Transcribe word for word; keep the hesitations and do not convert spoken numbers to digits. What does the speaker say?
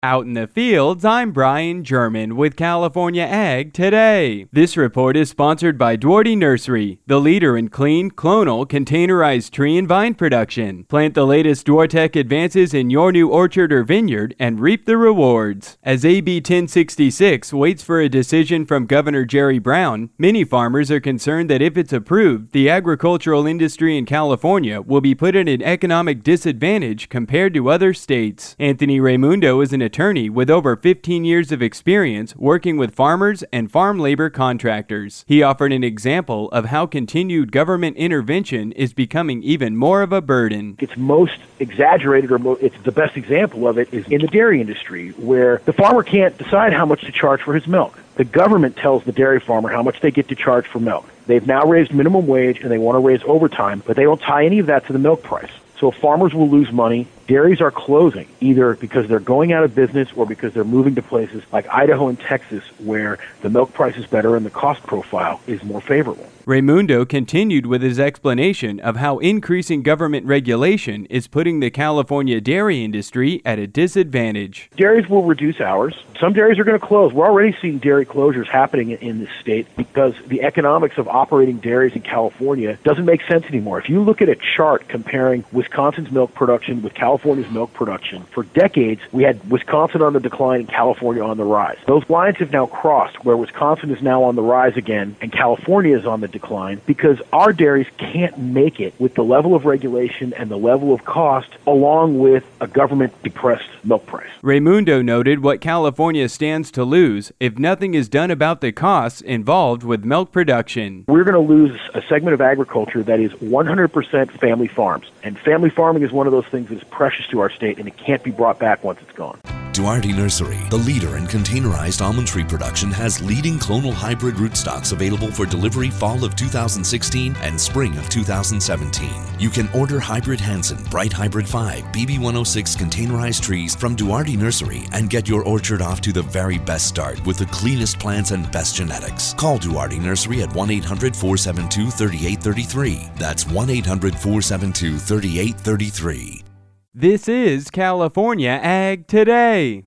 Out in the fields, I'm Brian German with California Ag Today. This report is sponsored by Duarte Nursery, the leader in clean, clonal, containerized tree and vine production. Plant the latest Duartec advances in your new orchard or vineyard and reap the rewards. As A B ten sixty-six waits for a decision from Governor Jerry Brown, many farmers are concerned that if it's approved, the agricultural industry in California will be put at an economic disadvantage compared to other states. Anthony Raimundo is an attorney with over fifteen years of experience working with farmers and farm labor contractors. He offered an example of how continued government intervention is becoming even more of a burden. It's most exaggerated, or mo- it's the best example of it is in the dairy industry, where the farmer can't decide how much to charge for his milk. The government tells the dairy farmer how much they get to charge for milk. They've now raised minimum wage and they want to raise overtime, but they don't tie any of that to the milk price. So farmers will lose money. Dairies are closing, either because they're going out of business or because they're moving to places like Idaho and Texas, where the milk price is better and the cost profile is more favorable. Raimundo continued with his explanation of how increasing government regulation is putting the California dairy industry at a disadvantage. Dairies will reduce hours. Some dairies are going to close. We're already seeing dairy closures happening in this state because the economics of operating dairies in California doesn't make sense anymore. If you look at a chart comparing Wisconsin's milk production with California's milk production, for decades we had Wisconsin on the decline and California on the rise. Those lines have now crossed, where Wisconsin is now on the rise again and California is on the decline, because our dairies can't make it with the level of regulation and the level of cost, along with a government-depressed milk price. Raimundo noted what California stands to lose if nothing is done about the costs involved with milk production. We're going to lose a segment of agriculture that is one hundred percent family farms, and family farming is one of those things that is precious to our state, and it can't be brought back once it's gone. Duarte Nursery, the leader in containerized almond tree production, has leading clonal hybrid rootstocks available for delivery fall of two thousand sixteen and spring of two thousand seventeen. You can order Hybrid Hansen, Bright Hybrid five, B B one oh six containerized trees from Duarte Nursery and get your orchard off to the very best start with the cleanest plants and best genetics. Call Duarte Nursery at one eight hundred, four seven two, three eight three three. That's one eight hundred, four seven two, three eight three three. This is California Ag Today.